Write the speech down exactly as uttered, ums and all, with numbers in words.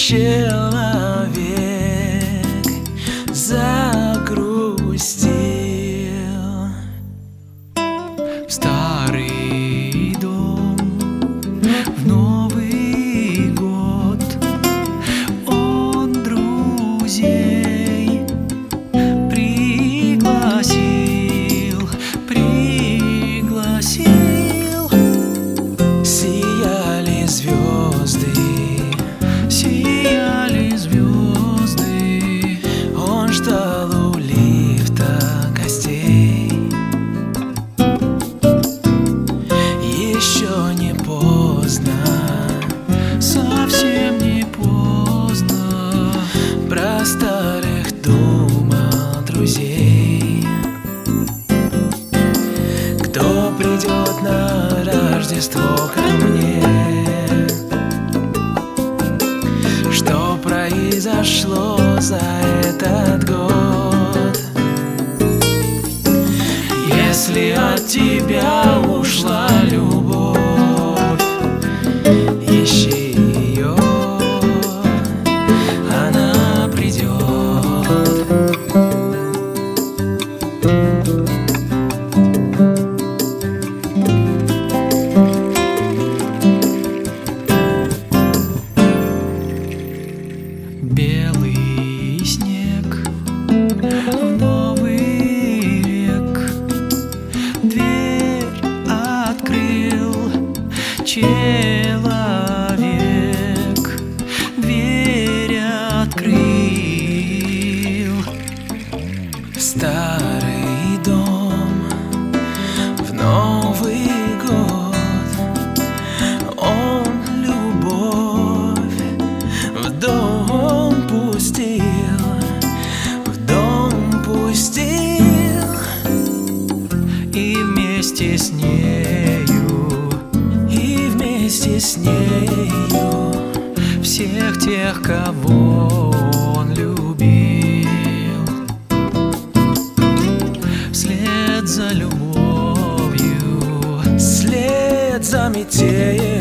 человек загрустил в старый дом в Новый год. Он друзей пригласил, пригласил. Сияли звезды, сияли звезды. Он ждал у лифта гостей. Еще не поздно, совсем не поздно. Про старых думал друзей. Кто придет на Рождество ко мне? Что произошло за этот год? Если от тебя ушла любовь, ищи ее, она придет. Белый снег в новый век, дверь открыл человек, дверь открыл в старый дом в Новый год. Он любовь в дом пустил, в дом пустил. И вместе с нею, и вместе с нею всех тех, кого он любил. Вслед за любовью, вслед за метелью